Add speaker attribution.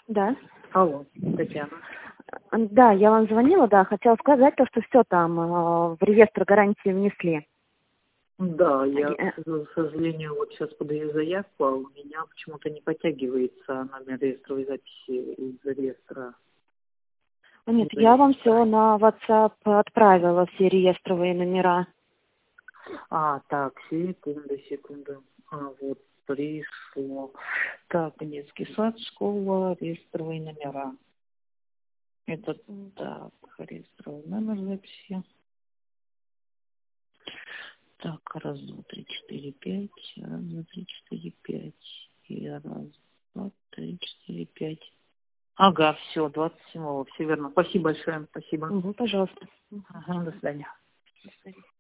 Speaker 1: Да.
Speaker 2: Алло, Татьяна.
Speaker 1: Да, я вам звонила, да, хотела сказать то, что все там в реестр гарантии внесли.
Speaker 2: Да, я, к сожалению, вот сейчас подаю заявку, а у меня почему-то не подтягивается номер реестровой записи из реестра.
Speaker 1: Нет, я вам все на WhatsApp отправила, все реестровые номера.
Speaker 2: Так, секунду. Вот пришло. Так, детский сад, школа, реестровые номера. Это так, реестровый номер записи. Так, раз, два, три, четыре, пять. Раз, два, три, четыре, пять. И раз, два, три, четыре, пять. Ага, все, 27-го, все верно. Спасибо большое, спасибо.
Speaker 1: Пожалуйста.
Speaker 2: Ага, до свидания.
Speaker 1: До свидания.